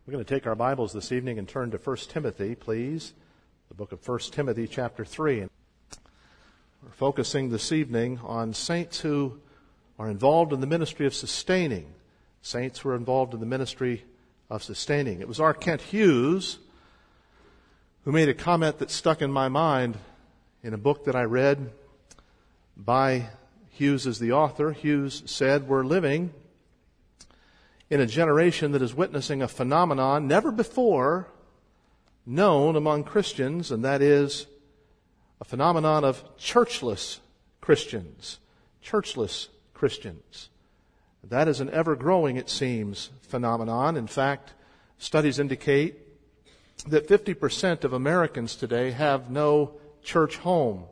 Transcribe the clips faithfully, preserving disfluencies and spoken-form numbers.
We're going to take our Bibles this evening and turn to First Timothy, please. The book of First Timothy, chapter three. We're focusing this evening on saints who are involved in the ministry of sustaining. Saints who are involved in the ministry of sustaining. It was R. Kent Hughes who made a comment that stuck in my mind in a book that I read by Hughes as the author. Hughes said, "We're living in a generation that is witnessing a phenomenon never before known among Christians, and that is a phenomenon of churchless Christians. Churchless Christians. That is an ever-growing, it seems, phenomenon. In fact, studies indicate that fifty percent of Americans today have no church home.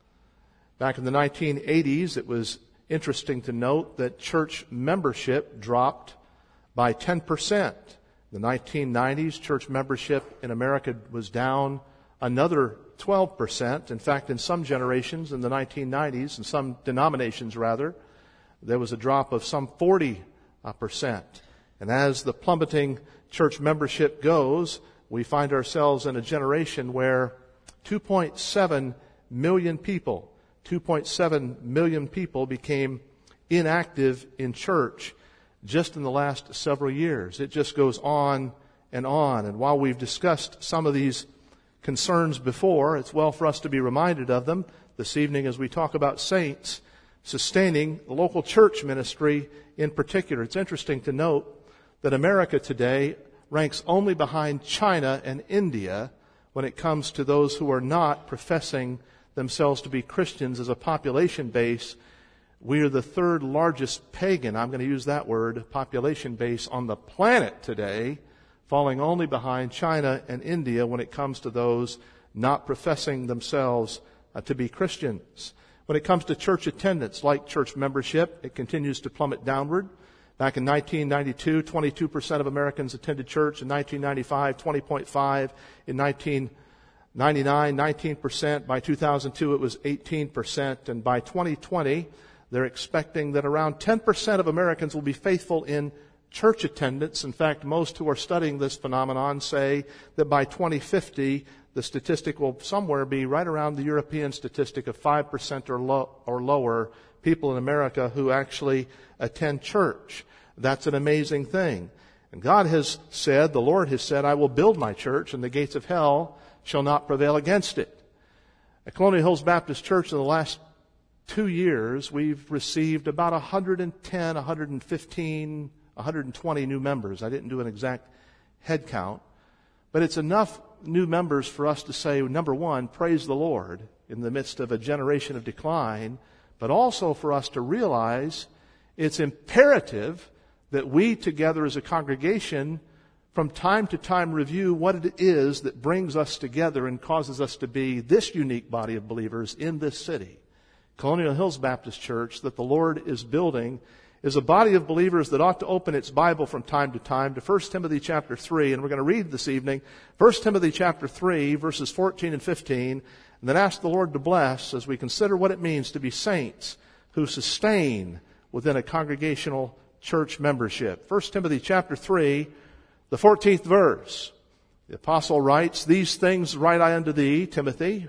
Back in the nineteen eighties, it was interesting to note that church membership dropped by ten percent. In the nineteen nineties, church membership in America was down another twelve percent. In fact, in some generations in the nineteen nineties, in some denominations rather, there was a drop of some forty percent. And as the plummeting church membership goes, we find ourselves in a generation where two point seven million people, two point seven million people became inactive in church just in the last several years. It just goes on and on. And while we've discussed some of these concerns before, it's well for us to be reminded of them this evening as we talk about saints sustaining the local church ministry in particular. It's interesting to note that America today ranks only behind China and India when it comes to those who are not professing themselves to be Christians as a population base. We are the third largest pagan, I'm going to use that word, population base on the planet today, falling only behind China and India when it comes to those not professing themselves uh, to be Christians. When it comes to church attendance, like church membership, it continues to plummet downward. Back in nineteen ninety-two, twenty-two percent of Americans attended church. In nineteen ninety-five, twenty point five. In nineteen ninety-nine, nineteen percent. By two thousand two, it was eighteen percent. And by twenty twenty, they're expecting that around ten percent of Americans will be faithful in church attendance. In fact, most who are studying this phenomenon say that by twenty fifty, the statistic will somewhere be right around the European statistic of five percent or, lo- or lower people in America who actually attend church. That's an amazing thing. And God has said, the Lord has said, "I will build my church, and the gates of hell shall not prevail against it." At Colonial Hills Baptist Church in the last two years, we've received about one hundred ten, one hundred fifteen, one hundred twenty new members. I didn't do an exact head count, but it's enough new members for us to say, number one, praise the Lord in the midst of a generation of decline, but also for us to realize it's imperative that we together as a congregation from time to time review what it is that brings us together and causes us to be this unique body of believers in this city. Colonial Hills Baptist Church that the Lord is building is a body of believers that ought to open its Bible from time to time to First Timothy chapter three. And we're going to read this evening First Timothy chapter three, verses fourteen and fifteen, and then ask the Lord to bless as we consider what it means to be saints who sustain within a congregational church membership. First Timothy chapter three, the fourteenth verse. The apostle writes, "These things write I unto thee, Timothy,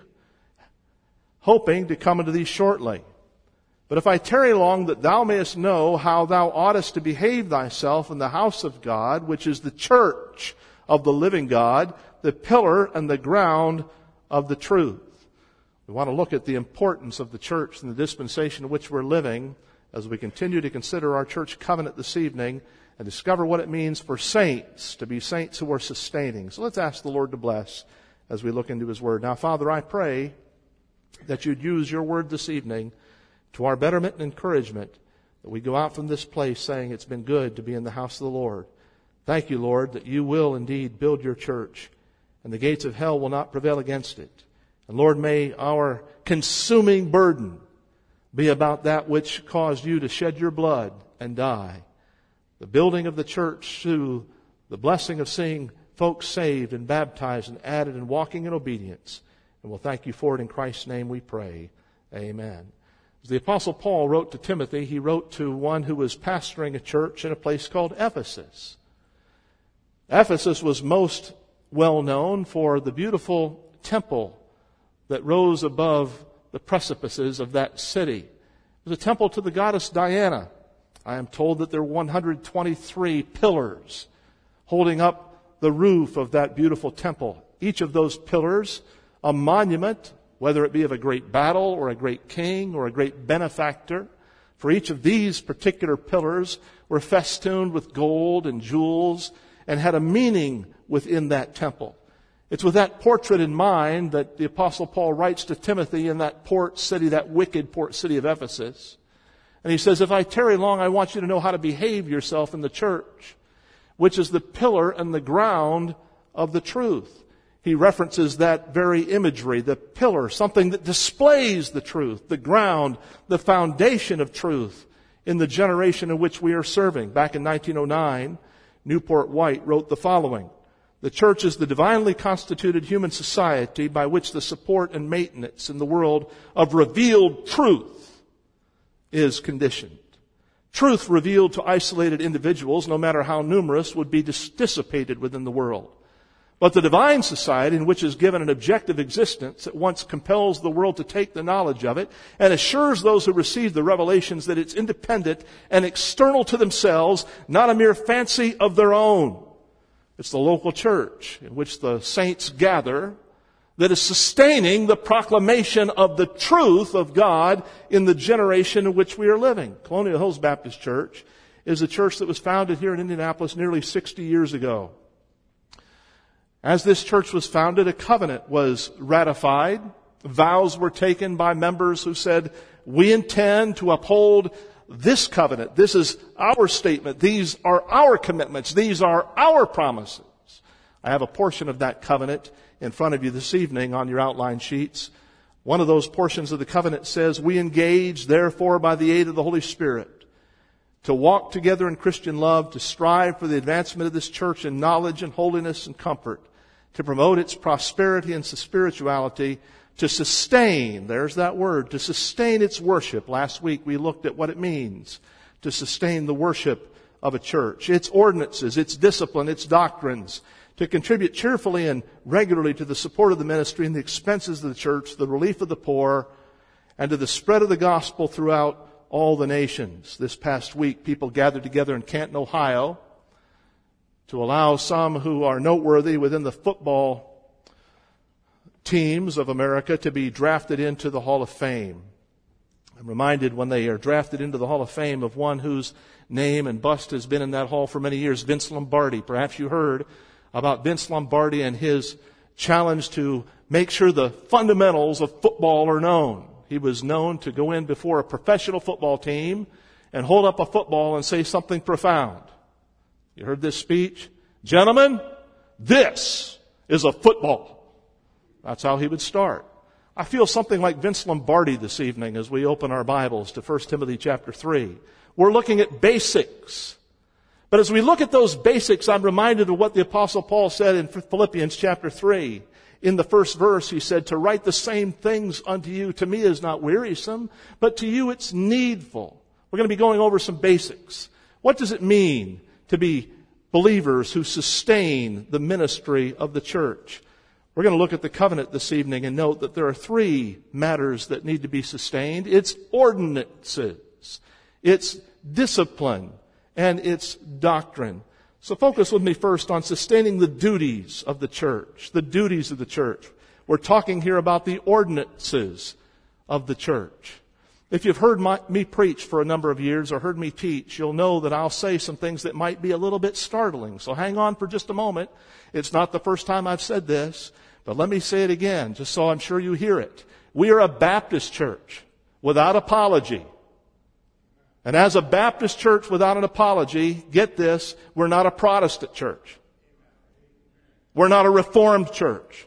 hoping to come unto thee shortly. But if I tarry long, that thou mayest know how thou oughtest to behave thyself in the house of God, which is the church of the living God, the pillar and the ground of the truth." We want to look at the importance of the church and the dispensation in which we're living as we continue to consider our church covenant this evening and discover what it means for saints to be saints who are sustaining. So let's ask the Lord to bless as we look into His Word. Now, Father, I pray that you'd use your Word this evening to our betterment and encouragement, that we go out from this place saying it's been good to be in the house of the Lord. Thank you, Lord, that you will indeed build your church, and the gates of hell will not prevail against it. And Lord, may our consuming burden be about that which caused you to shed your blood and die. The building of the church through the blessing of seeing folks saved and baptized and added and walking in obedience. And we'll thank you for it in Christ's name we pray. Amen. As the Apostle Paul wrote to Timothy, he wrote to one who was pastoring a church in a place called Ephesus. Ephesus was most well known for the beautiful temple that rose above the precipices of that city. It was a temple to the goddess Diana. I am told that there were one hundred twenty-three pillars holding up the roof of that beautiful temple. Each of those pillars, a monument, whether it be of a great battle or a great king or a great benefactor. For each of these particular pillars were festooned with gold and jewels and had a meaning within that temple. It's with that portrait in mind that the Apostle Paul writes to Timothy in that port city, that wicked port city of Ephesus. And he says, if I tarry long, I want you to know how to behave yourself in the church, which is the pillar and the ground of the truth. He references that very imagery, the pillar, something that displays the truth, the ground, the foundation of truth in the generation in which we are serving. Back in nineteen oh nine, Newport White wrote the following: the church is the divinely constituted human society by which the support and maintenance in the world of revealed truth is conditioned. Truth revealed to isolated individuals, no matter how numerous, would be dis- dissipated within the world. But the divine society, in which is given an objective existence, at once compels the world to take the knowledge of it and assures those who receive the revelations that it's independent and external to themselves, not a mere fancy of their own. It's the local church in which the saints gather that is sustaining the proclamation of the truth of God in the generation in which we are living. Colonial Hills Baptist Church is a church that was founded here in Indianapolis nearly sixty years ago. As this church was founded, a covenant was ratified. Vows were taken by members who said, we intend to uphold this covenant. This is our statement. These are our commitments. These are our promises. I have a portion of that covenant in front of you this evening on your outline sheets. One of those portions of the covenant says, we engage, therefore, by the aid of the Holy Spirit, to walk together in Christian love, to strive for the advancement of this church in knowledge and holiness and comfort, to promote its prosperity and spirituality, to sustain, there's that word, to sustain its worship. Last week we looked at what it means to sustain the worship of a church, its ordinances, its discipline, its doctrines, to contribute cheerfully and regularly to the support of the ministry and the expenses of the church, the relief of the poor, and to the spread of the gospel throughout all the nations. This past week, people gathered together in Canton, Ohio, to allow some who are noteworthy within the football teams of America to be drafted into the Hall of Fame. I'm reminded when they are drafted into the Hall of Fame of one whose name and bust has been in that hall for many years, Vince Lombardi. Perhaps you heard about Vince Lombardi and his challenge to make sure the fundamentals of football are known. He was known to go in before a professional football team and hold up a football and say something profound. You heard this speech? Gentlemen, this is a football. That's how he would start. I feel something like Vince Lombardi this evening as we open our Bibles to First Timothy chapter three. We're looking at basics. But as we look at those basics, I'm reminded of what the Apostle Paul said in Philippians chapter three. In the first verse, he said, to write the same things unto you to me is not wearisome, but to you it's needful. We're going to be going over some basics. What does it mean to be believers who sustain the ministry of the church? We're going to look at the covenant this evening and note that there are three matters that need to be sustained. It's ordinances, it's discipline, and its doctrine. So focus with me first on sustaining the duties of the church, the duties of the church. We're talking here about the ordinances of the church. If you've heard my, me preach for a number of years or heard me teach, you'll know that I'll say some things that might be a little bit startling. So hang on for just a moment. It's not the first time I've said this, but let me say it again, just so I'm sure you hear it. We are a Baptist church without apology. And as a Baptist church without an apology, get this, we're not a Protestant church. We're not a Reformed church.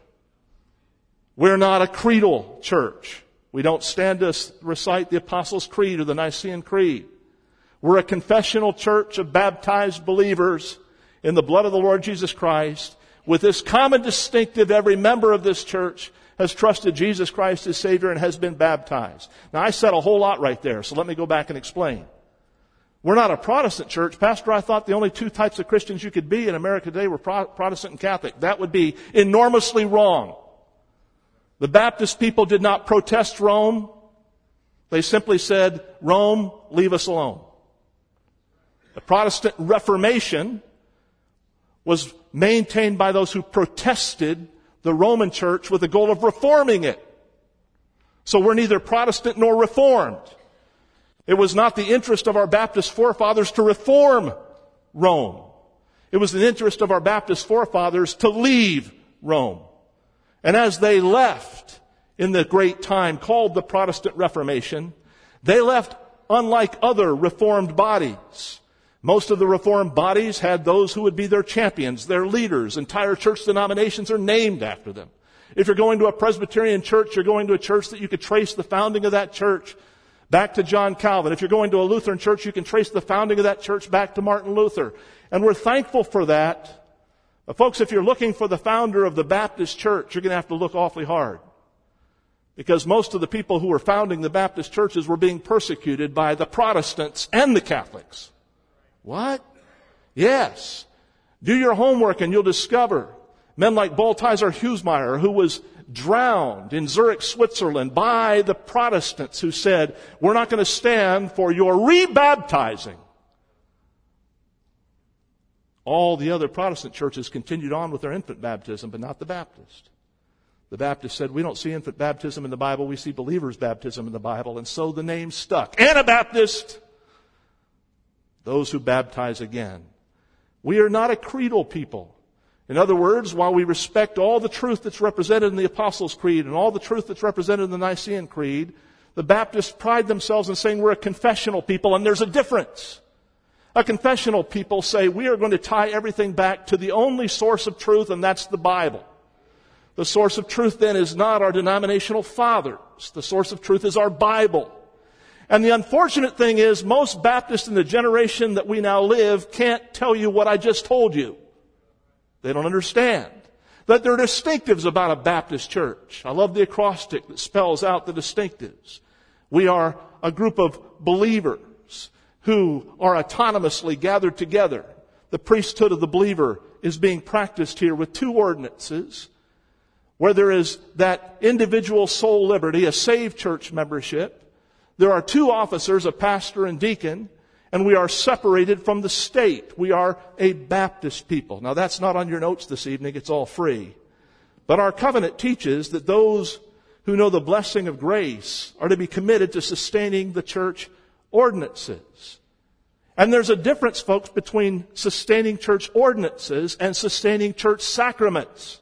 We're not a creedal church. We don't stand to recite the Apostles' Creed or the Nicene Creed. We're a confessional church of baptized believers in the blood of the Lord Jesus Christ. With this common distinctive, every member of this church has trusted Jesus Christ as Savior and has been baptized. Now, I said a whole lot right there, so let me go back and explain. We're not a Protestant church. Pastor, I thought the only two types of Christians you could be in America today were Pro- Protestant and Catholic. That would be enormously wrong. The Baptist people did not protest Rome. They simply said, Rome, leave us alone. The Protestant Reformation was maintained by those who protested the Roman church with the goal of reforming it. So we're neither Protestant nor Reformed. It was not the interest of our Baptist forefathers to reform Rome. It was the interest of our Baptist forefathers to leave Rome. And as they left in the great time called the Protestant Reformation, they left unlike other Reformed bodies. Most of the Reformed bodies had those who would be their champions, their leaders. Entire church denominations are named after them. If you're going to a Presbyterian church, you're going to a church that you could trace the founding of that church back to John Calvin. If you're going to a Lutheran church, you can trace the founding of that church back to Martin Luther. And we're thankful for that. But folks, if you're looking for the founder of the Baptist church, you're going to have to look awfully hard. Because most of the people who were founding the Baptist churches were being persecuted by the Protestants and the Catholics. What? Yes. Do your homework and you'll discover men like Balthasar Husemeyer, who was drowned in Zurich, Switzerland by the Protestants who said, we're not going to stand for your rebaptizing. All the other Protestant churches continued on with their infant baptism, but not the Baptist. The Baptist said, we don't see infant baptism in the Bible, we see believers' baptism in the Bible, and so the name stuck. Anabaptist, those who baptize again. We are not a creedal people. In other words, while we respect all the truth that's represented in the Apostles' Creed and all the truth that's represented in the Nicene Creed, the Baptists pride themselves in saying we're a confessional people, and there's a difference. A confessional people say we are going to tie everything back to the only source of truth, and that's the Bible. The source of truth then is not our denominational fathers. The source of truth is our Bible. And the unfortunate thing is most Baptists in the generation that we now live can't tell you what I just told you. They don't understand that there are distinctives about a Baptist church. I love the acrostic that spells out the distinctives. We are a group of believers who are autonomously gathered together. The priesthood of the believer is being practiced here with two ordinances, where there is that individual soul liberty, a saved church membership. There are two officers, a pastor and deacon, and we are separated from the state. We are a Baptist people. Now that's not on your notes this evening, it's all free. But our covenant teaches that those who know the blessing of grace are to be committed to sustaining the church ordinances. And there's a difference, folks, between sustaining church ordinances and sustaining church sacraments.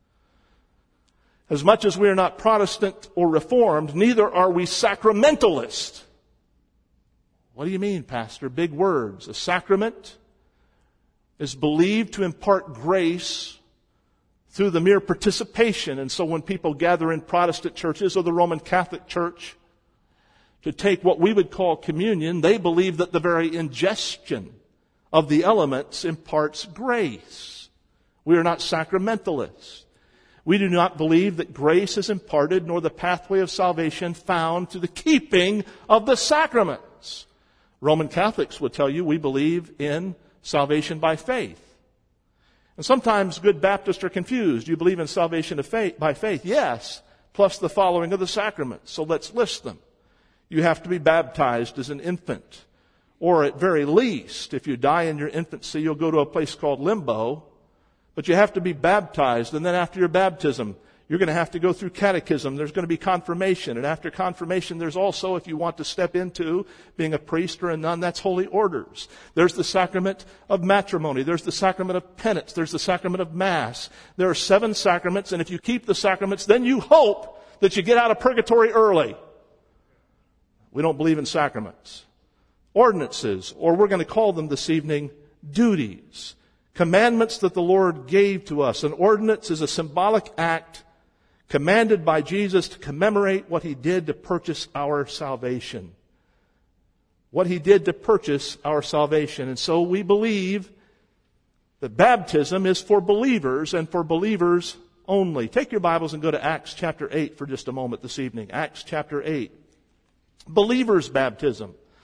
As much as we are not Protestant or Reformed, neither are we sacramentalists. What do you mean, Pastor? Big words. A sacrament is believed to impart grace through the mere participation. And so when people gather in Protestant churches or the Roman Catholic Church to take what we would call communion, they believe that the very ingestion of the elements imparts grace. We are not sacramentalists. We do not believe that grace is imparted, nor the pathway of salvation found through the keeping of the sacraments. Roman Catholics would tell you we believe in salvation by faith. And sometimes good Baptists are confused. You believe in salvation of faith, by faith? Yes, plus the following of the sacraments. So let's list them. You have to be baptized as an infant. Or at very least, if you die in your infancy, you'll go to a place called limbo. But you have to be baptized, and then after your baptism, you're going to have to go through catechism. There's going to be confirmation, and after confirmation, there's also, if you want to step into being a priest or a nun, that's holy orders. There's the sacrament of matrimony. There's the sacrament of penance. There's the sacrament of Mass. There are seven sacraments, and if you keep the sacraments, then you hope that you get out of purgatory early. We don't believe in sacraments. Ordinances, or we're going to call them this evening duties. Commandments that the Lord gave to us. An ordinance is a symbolic act commanded by Jesus to commemorate what He did to purchase our salvation. What He did to purchase our salvation. And so we believe that baptism is for believers and for believers only. Take your Bibles and go to Acts chapter eight for just a moment this evening. Acts chapter eight. Believers' baptism.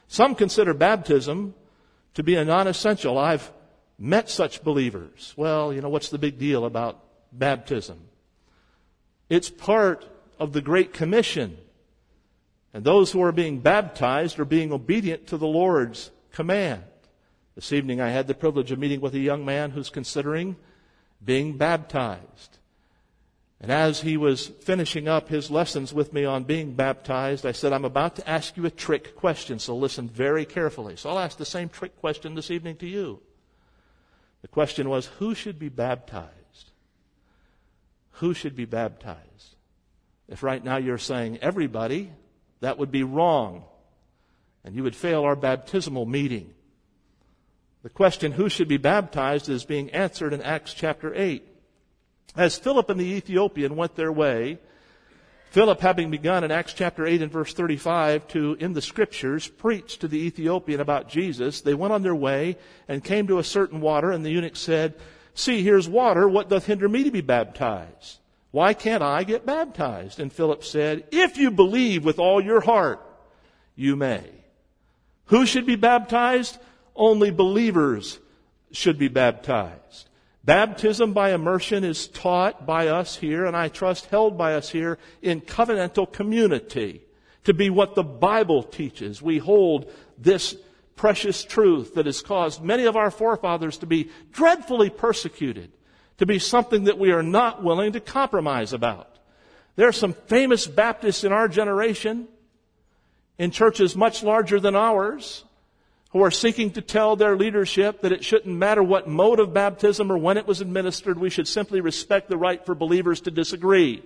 Some consider baptism to be a non-essential. I've met such believers. Well, you know, what's the big deal about baptism? It's part of the Great Commission. And those who are being baptized are being obedient to the Lord's command. This evening I had the privilege of meeting with a young man who's considering being baptized. And as he was finishing up his lessons with me on being baptized, I said, I'm about to ask you a trick question, so listen very carefully. So I'll ask the same trick question this evening to you. The question was, who should be baptized? Who should be baptized? If right now you're saying everybody, that would be wrong, and you would fail our baptismal meeting. The question, who should be baptized, is being answered in Acts chapter eight. As Philip and the Ethiopian went their way, Philip, having begun in Acts chapter eight and verse thirty-five to, in the Scriptures, preach to the Ethiopian about Jesus, they went on their way and came to a certain water, and the eunuch said, See, here's water, what doth hinder me to be baptized? Why can't I get baptized? And Philip said, If you believe with all your heart, you may. Who should be baptized? Only believers should be baptized. Baptism by immersion is taught by us here, and I trust held by us here in covenantal community to be what the Bible teaches. We hold this precious truth that has caused many of our forefathers to be dreadfully persecuted, to be something that we are not willing to compromise about. There are some famous Baptists in our generation, in churches much larger than ours, who are seeking to tell their leadership that it shouldn't matter what mode of baptism or when it was administered, we should simply respect the right for believers to disagree.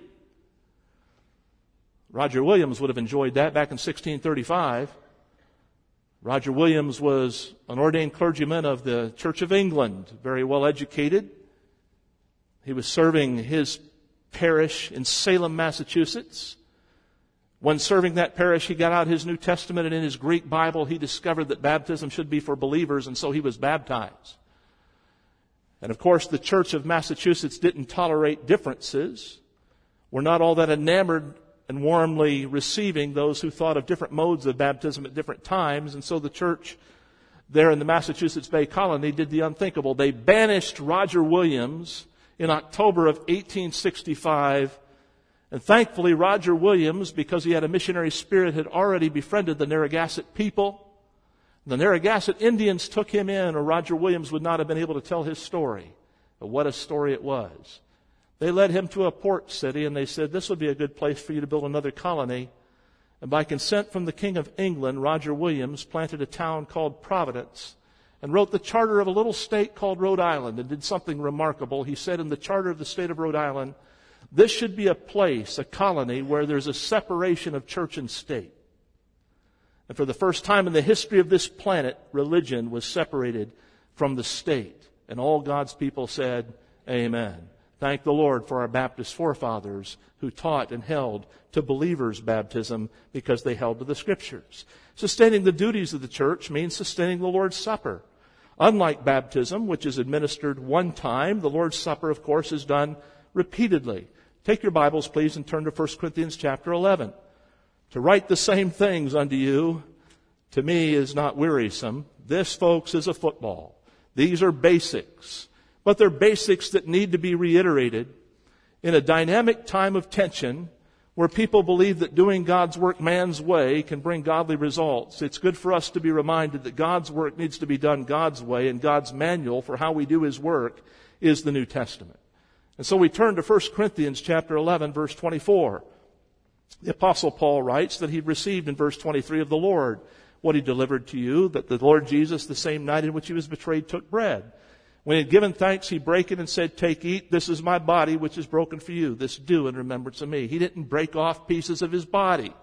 Roger Williams would have enjoyed that back in sixteen thirty-five. Roger Williams was an ordained clergyman of the Church of England, very well educated. He was serving his parish in Salem, Massachusetts. When serving that parish, he got out his New Testament, and in his Greek Bible, he discovered that baptism should be for believers, and so he was baptized. And of course, the Church of Massachusetts didn't tolerate differences. We're not all that enamored and warmly receiving those who thought of different modes of baptism at different times, and so the church there in the Massachusetts Bay Colony did the unthinkable. They banished Roger Williams in October of eighteen sixty-five. And thankfully, Roger Williams, because he had a missionary spirit, had already befriended the Narragansett people. The Narragansett Indians took him in, or Roger Williams would not have been able to tell his story. But what a story it was. They led him to a port city, and they said, this would be a good place for you to build another colony. And by consent from the King of England, Roger Williams planted a town called Providence and wrote the charter of a little state called Rhode Island, and did something remarkable. He said in the charter of the state of Rhode Island, this should be a place, a colony, where there's a separation of church and state. And for the first time in the history of this planet, religion was separated from the state. And all God's people said, Amen. Thank the Lord for our Baptist forefathers who taught and held to believers' baptism because they held to the Scriptures. Sustaining the duties of the church means sustaining the Lord's Supper. Unlike baptism, which is administered one time, the Lord's Supper, of course, is done repeatedly. Take your Bibles, please, and turn to First Corinthians chapter eleven. To write the same things unto you, to me, is not wearisome. This, folks, is a football. These are basics, but they're basics that need to be reiterated in a dynamic time of tension where people believe that doing God's work man's way can bring godly results. It's good for us to be reminded that God's work needs to be done God's way, and God's manual for how we do His work is the New Testament. And so we turn to First Corinthians chapter eleven, verse twenty-four. The Apostle Paul writes that he received in verse twenty-three of the Lord what he delivered to you, that the Lord Jesus, the same night in which he was betrayed, took bread. When he had given thanks, he brake it and said, Take, eat, this is my body which is broken for you. This do in remembrance of me. He didn't break off pieces of his body.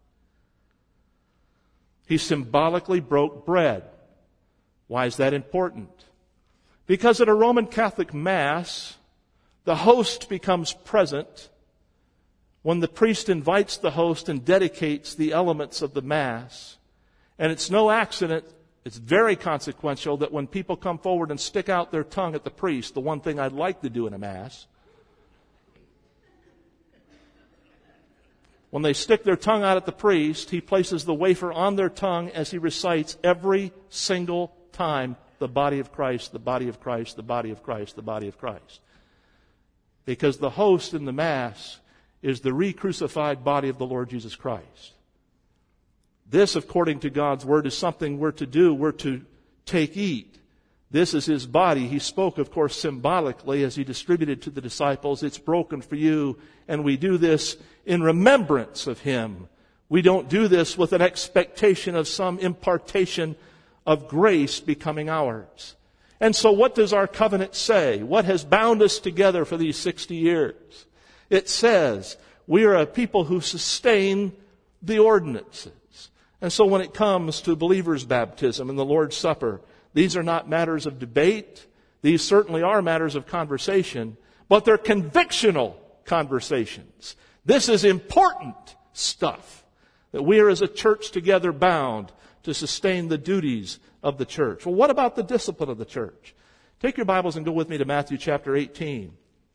He symbolically broke bread. Why is that important? Because at a Roman Catholic Mass, the host becomes present when the priest invites the host and dedicates the elements of the Mass. And it's no accident, it's very consequential, that when people come forward and stick out their tongue at the priest, the one thing I'd like to do in a Mass, When they stick their tongue out at the priest, he places the wafer on their tongue as he recites every single time, the body of Christ, the body of Christ, the body of Christ, the body of Christ. Because the host in the Mass is the re-crucified body of the Lord Jesus Christ. This, according to God's Word, is something we're to do. We're to take, eat. This is His body. He spoke, of course, symbolically as He distributed to the disciples. It's broken for you, and we do this in remembrance of Him. We don't do this with an expectation of some impartation of grace becoming ours. And so what does our covenant say? What has bound us together for these sixty years? It says we are a people who sustain the ordinances. And so when it comes to believers' baptism and the Lord's Supper, these are not matters of debate. These certainly are matters of conversation, but they're convictional conversations. This is important stuff, that we are as a church together bound to sustain the duties of the church. Well, what about the discipline of the church? Take your Bibles and go with me to Matthew chapter eighteen.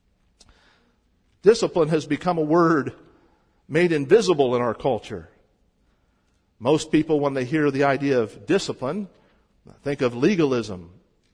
Discipline has become a word made invisible in our culture. Most people, when they hear the idea of discipline, think of legalism,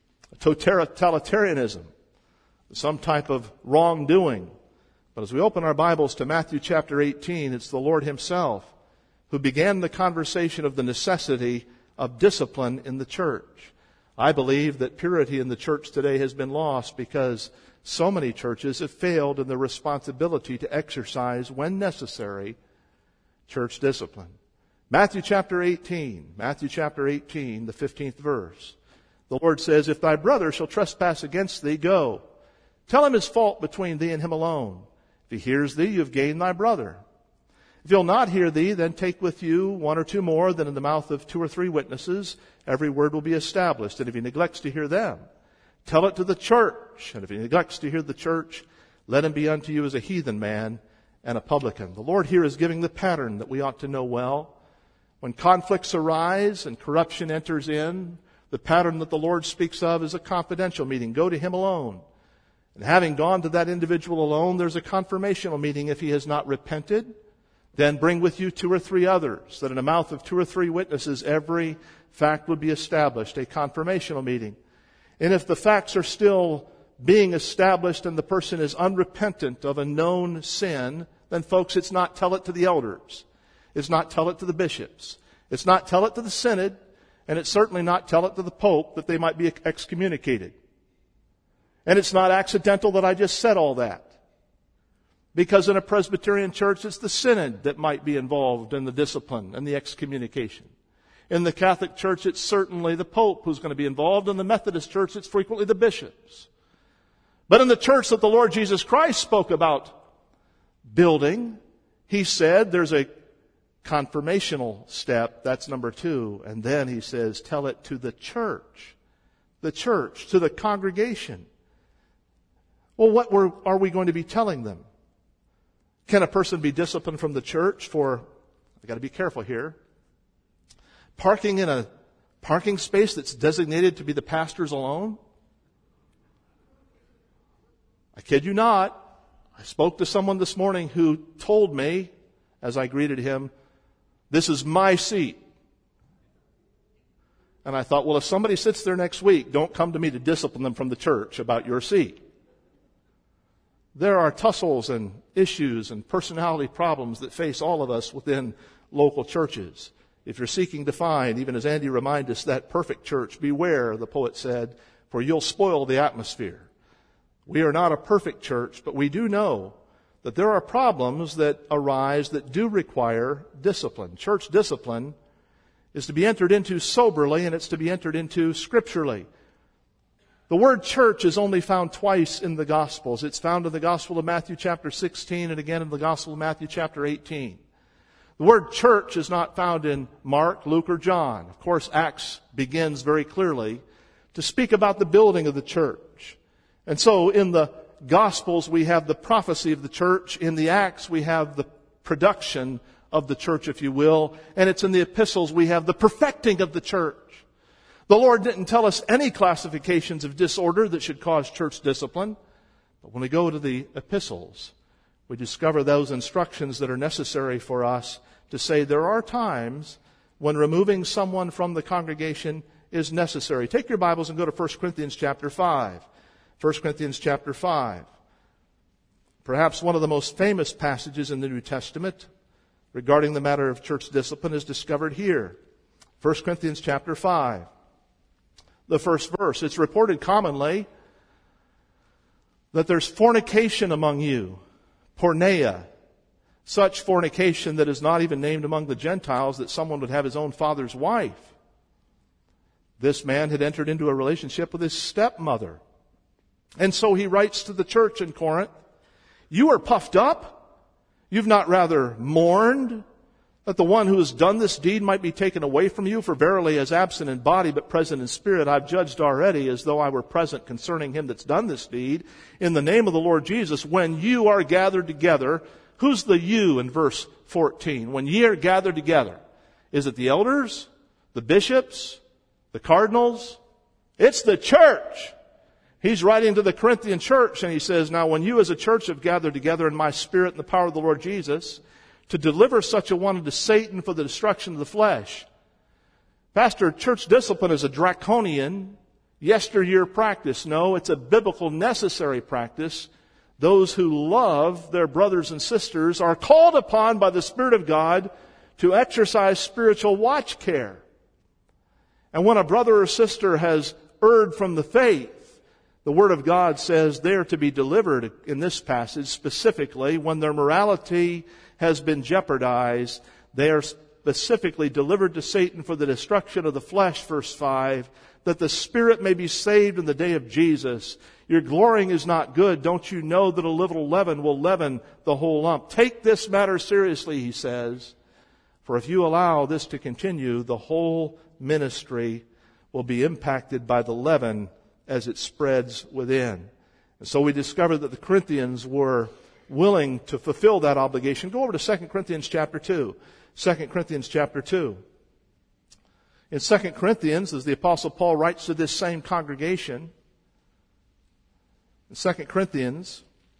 totalitarianism, some type of wrongdoing. But as we open our Bibles to Matthew chapter eighteen, it's the Lord Himself who began the conversation of the necessity of discipline in the church. I believe that purity in the church today has been lost because so many churches have failed in their responsibility to exercise, when necessary, church discipline. Matthew chapter eighteen, Matthew chapter eighteen, the fifteenth verse. The Lord says, "If thy brother shall trespass against thee, go. Tell him his fault between thee and him alone. If he hears thee, you have gained thy brother. If he'll not hear thee, then take with you one or two more, then in the mouth of two or three witnesses every word will be established. And if he neglects to hear them, tell it to the church. And if he neglects to hear the church, let him be unto you as a heathen man and a publican." The Lord here is giving the pattern that we ought to know well. When conflicts arise and corruption enters in, the pattern that the Lord speaks of is a confidential meeting. Go to him alone. And having gone to that individual alone, there's a confirmational meeting. If he has not repented, then bring with you two or three others, that in the mouth of two or three witnesses every fact would be established, a confirmational meeting. And if the facts are still being established and the person is unrepentant of a known sin, then folks, it's not tell it to the elders. It's not tell it to the bishops. It's not tell it to the synod. And it's certainly not tell it to the Pope that they might be excommunicated. And it's not accidental that I just said all that. Because in a Presbyterian church, it's the synod that might be involved in the discipline and the excommunication. In the Catholic Church, it's certainly the Pope who's going to be involved. In the Methodist Church, it's frequently the bishops. But in the church that the Lord Jesus Christ spoke about building, He said there's a confirmational step. That's number two. And then He says, tell it to the church. The church, to the congregation. Well, what were, are we going to be telling them? Can a person be disciplined from the church for, I've got to be careful here, parking in a parking space that's designated to be the pastor's alone? I kid you not. I spoke to someone this morning who told me, as I greeted him, this is my seat. And I thought, well, if somebody sits there next week, don't come to me to discipline them from the church about your seat. There are tussles and issues and personality problems that face all of us within local churches. If you're seeking to find, even as Andy reminded us, that perfect church, beware, the poet said, for you'll spoil the atmosphere. We are not a perfect church, but we do know that there are problems that arise that do require discipline. Church discipline is to be entered into soberly, and it's to be entered into scripturally. The word church is only found twice in the Gospels. It's found in the Gospel of Matthew chapter sixteen and again in the Gospel of Matthew chapter eighteen. The word church is not found in Mark, Luke, or John. Of course, Acts begins very clearly to speak about the building of the church. And so in the Gospels we have the prophecy of the church. In the Acts we have the production of the church, if you will. And it's in the epistles we have the perfecting of the church. The Lord didn't tell us any classifications of disorder that should cause church discipline. But when we go to the epistles, we discover those instructions that are necessary for us to say there are times when removing someone from the congregation is necessary. Take your Bibles and go to First Corinthians chapter five. First Corinthians chapter five. Perhaps one of the most famous passages in the New Testament regarding the matter of church discipline is discovered here. First Corinthians chapter five. The first verse. It's reported commonly that there's fornication among you, porneia, such fornication that is not even named among the Gentiles, that someone would have his own father's wife. This man had entered into a relationship with his stepmother. And so he writes to the church in Corinth, you are puffed up. You've not rather mourned that the one who has done this deed might be taken away from you. For verily, as absent in body but present in spirit, I've judged already as though I were present concerning him that's done this deed. In the name of the Lord Jesus, when you are gathered together, who's the you in verse fourteen? When ye are gathered together, is it the elders, the bishops, the cardinals? It's the church. He's writing to the Corinthian church and he says, now when you as a church have gathered together in my spirit and the power of the Lord Jesus to deliver such a one unto Satan for the destruction of the flesh. Pastor, church discipline is a draconian, yesteryear practice. No, it's a biblical necessary practice. Those who love their brothers and sisters are called upon by the Spirit of God to exercise spiritual watch care. And when a brother or sister has erred from the faith, the Word of God says they are to be delivered in this passage specifically. When their morality has been jeopardized, they are specifically delivered to Satan for the destruction of the flesh, verse five, that the spirit may be saved in the day of Jesus. Your glorying is not good. Don't you know that a little leaven will leaven the whole lump? Take this matter seriously, he says, for if you allow this to continue, the whole ministry will be impacted by the leaven as it spreads within. And so we discover that the Corinthians were willing to fulfill that obligation. Go over to Second Corinthians chapter two. Second Corinthians chapter two. In Second Corinthians, as the Apostle Paul writes to this same congregation, in Second Corinthians,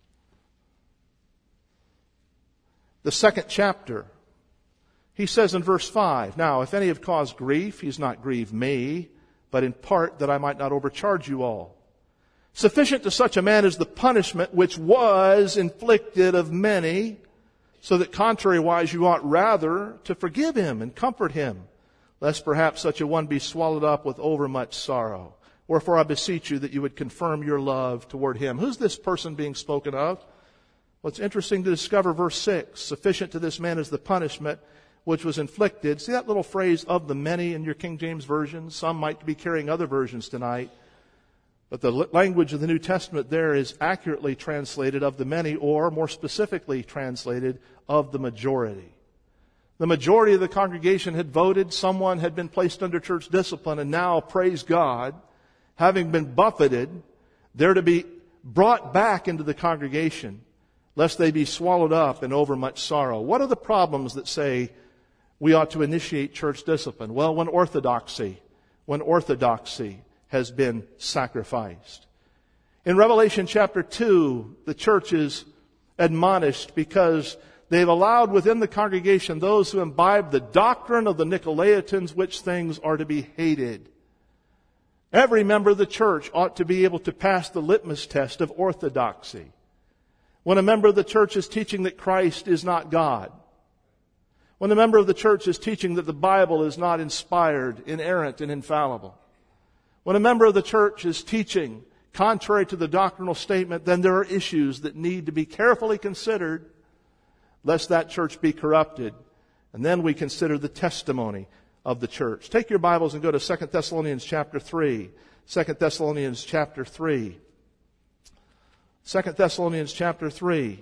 the second chapter, he says in verse five, now if any have caused grief, he's not grieved me, but in part that I might not overcharge you all. Sufficient to such a man is the punishment which was inflicted of many, so that contrariwise you ought rather to forgive him and comfort him, lest perhaps such a one be swallowed up with overmuch sorrow. Wherefore I beseech you that you would confirm your love toward him. Who's this person being spoken of? Well, it's interesting to discover verse six. Sufficient to this man is the punishment which was inflicted. See that little phrase, of the many, in your King James Version? Some might be carrying other versions tonight. But the language of the New Testament there is accurately translated of the many, or more specifically translated of the majority. The majority of the congregation had voted. Someone had been placed under church discipline, and now, praise God, having been buffeted, they're to be brought back into the congregation, lest they be swallowed up in overmuch sorrow. What are the problems that say we ought to initiate church discipline? Well, when orthodoxy, when orthodoxy has been sacrificed. In Revelation chapter two, the church is admonished because they've allowed within the congregation those who imbibe the doctrine of the Nicolaitans, which things are to be hated. Every member of the church ought to be able to pass the litmus test of orthodoxy. When a member of the church is teaching that Christ is not God, when a member of the church is teaching that the Bible is not inspired, inerrant, and infallible, when a member of the church is teaching contrary to the doctrinal statement, then there are issues that need to be carefully considered, lest that church be corrupted. And then we consider the testimony of the church. Take your Bibles and go to Second Thessalonians chapter three. Second Thessalonians chapter three. Second Thessalonians chapter three.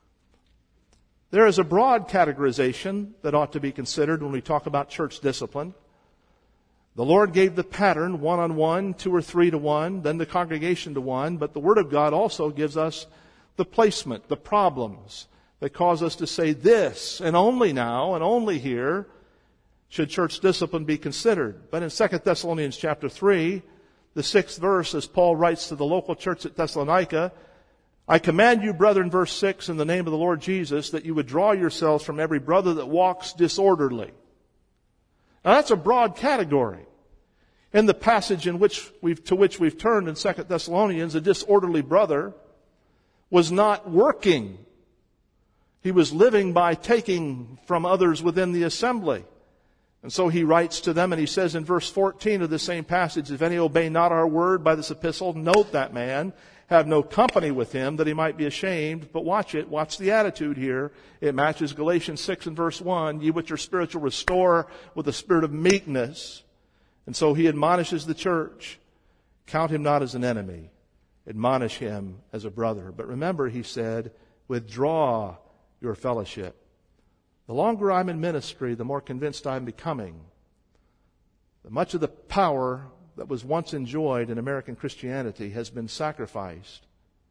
There is a broad categorization that ought to be considered when we talk about church discipline. The Lord gave the pattern, one-on-one, two or three to one, then the congregation to one, but the Word of God also gives us the placement, the problems that cause us to say this, and only now, and only here, should church discipline be considered. But in Second Thessalonians chapter three, the sixth verse, as Paul writes to the local church at Thessalonica, I command you, brethren, verse six, in the name of the Lord Jesus, that you withdraw yourselves from every brother that walks disorderly. Now that's a broad category. In the passage in which we've, to which we've turned in Second Thessalonians, a disorderly brother was not working. He was living by taking from others within the assembly. And so he writes to them, and he says in verse fourteen of the same passage, if any obey not our word by this epistle, note that man, have no company with him, that he might be ashamed. But watch it, watch the attitude here. It matches Galatians six and verse one, ye which are spiritual restore with a spirit of meekness. And so he admonishes the church, count him not as an enemy, admonish him as a brother. But remember, he said, withdraw your fellowship. The longer I'm in ministry, the more convinced I'm becoming that much of the power that was once enjoyed in American Christianity has been sacrificed.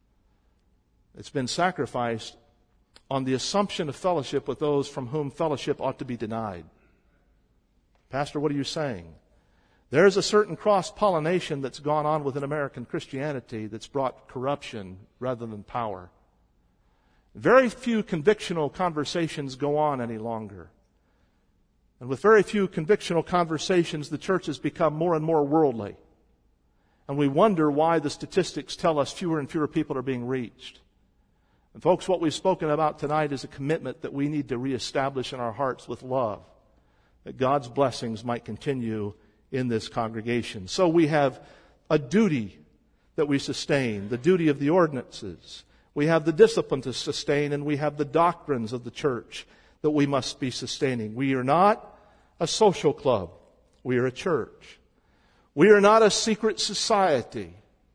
It's been sacrificed on the assumption of fellowship with those from whom fellowship ought to be denied. Pastor, what are you saying? There's a certain cross-pollination that's gone on within American Christianity that's brought corruption rather than power. Very few convictional conversations go on any longer. And with very few convictional conversations, the church has become more and more worldly. And we wonder why the statistics tell us fewer and fewer people are being reached. And folks, what we've spoken about tonight is a commitment that we need to reestablish in our hearts with love, that God's blessings might continue in this congregation. So we have a duty that we sustain, the duty of the ordinances. We have the discipline to sustain, and we have the doctrines of the church that we must be sustaining. We are not a social club. We are a church. We are not a secret society.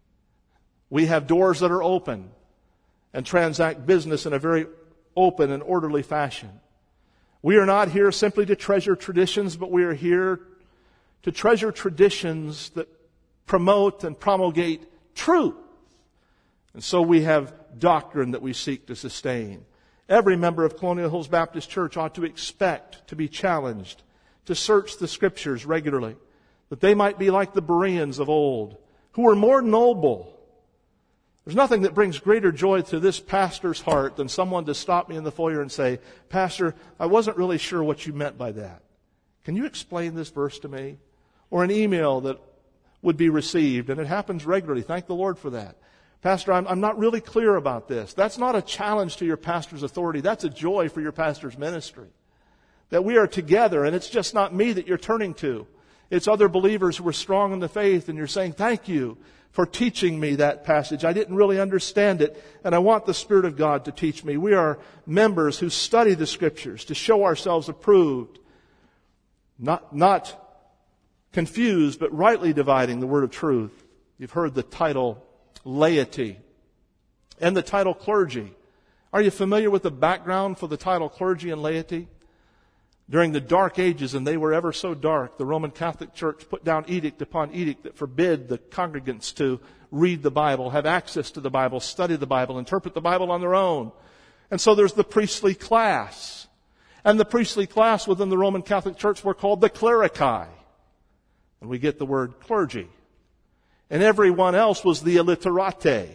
We have doors that are open and transact business in a very open and orderly fashion. We are not here simply to treasure traditions, but we are here to treasure traditions that promote and promulgate truth. And so we have doctrine that we seek to sustain. Every member of Colonial Hills Baptist Church ought to expect to be challenged to search the Scriptures regularly, that they might be like the Bereans of old, who were more noble. There's nothing that brings greater joy to this pastor's heart than someone to stop me in the foyer and say, Pastor, I wasn't really sure what you meant by that. Can you explain this verse to me? Or an email that would be received, and it happens regularly. Thank the Lord for that. Pastor, I'm, I'm not really clear about this. That's not a challenge to your pastor's authority. That's a joy for your pastor's ministry. That we are together, and it's just not me that you're turning to. It's other believers who are strong in the faith, and you're saying, thank you for teaching me that passage. I didn't really understand it, and I want the Spirit of God to teach me. We are members who study the Scriptures to show ourselves approved, not, not confused, but rightly dividing the word of truth. You've heard the title laity and the title clergy. Are you familiar with the background for the title clergy and laity? During the dark ages, and they were ever so dark, the Roman Catholic Church put down edict upon edict that forbid the congregants to read the Bible, have access to the Bible, study the Bible, interpret the Bible on their own. And so there's the priestly class. And the priestly class within the Roman Catholic Church were called the clerici. And we get the word clergy. And everyone else was the illiterati,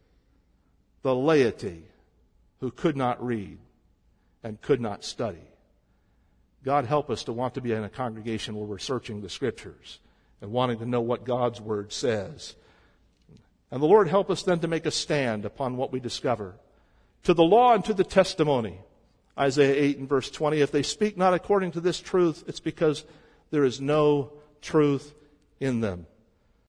the laity, who could not read and could not study. God help us to want to be in a congregation where we're searching the Scriptures and wanting to know what God's Word says. And the Lord help us then to make a stand upon what we discover. To the law and to the testimony. Isaiah eight and verse twenty, if they speak not according to this truth, it's because there is no truth in them.